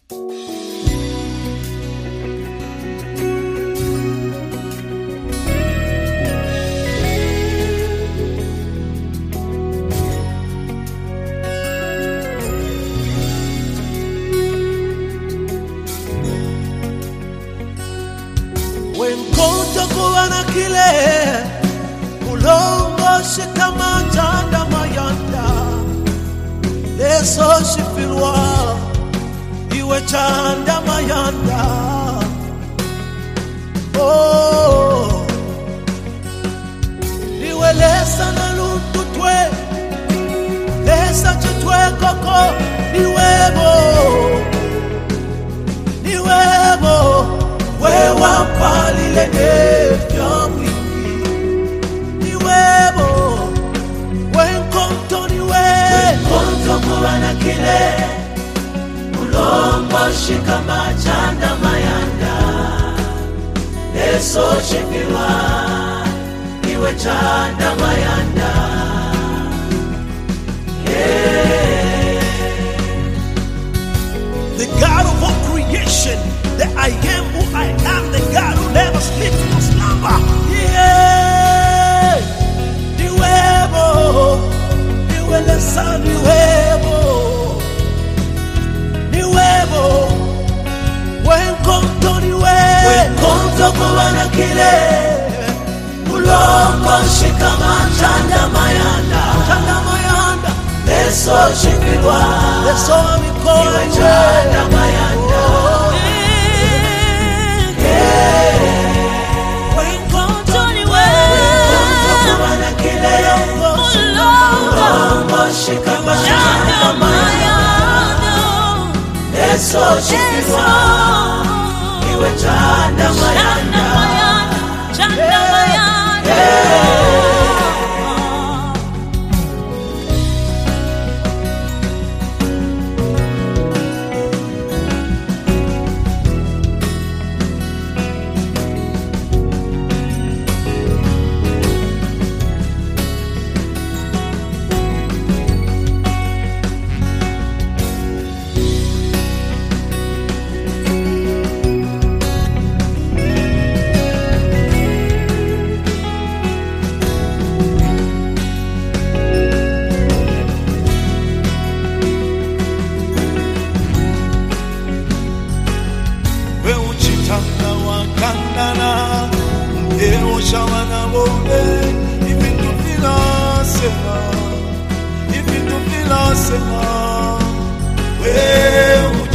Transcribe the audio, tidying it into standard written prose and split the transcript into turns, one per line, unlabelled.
Wenkonto kuwana kile ulongo shikama chanda mayanda leso shifirwa iwe chanda mayanda. Oh, iwe lesa na lutu twe lesa chitwe koko niwebo wewa pali lenevya mwingi niwebo wenkonto wenkonto kuwana kile ulombo shikama chanda mayanda leso shikirwa iwe chanda mayanda. Yeah. The God of all creation, the I am who I am, the God who never sleeps nor slumber. Yeah, niwebo, niwelesa niwebo, niwebo, wenkonto niwebo, wenkonto kuwana kile, ulongo shikama chanda mayanda, leso shikirwa, leso amikono, iwe chanda mayanda. Shikama chanda mayanda leso shikirwa iwe chanda mayanda.
Shawana bole, ibintu filasema, we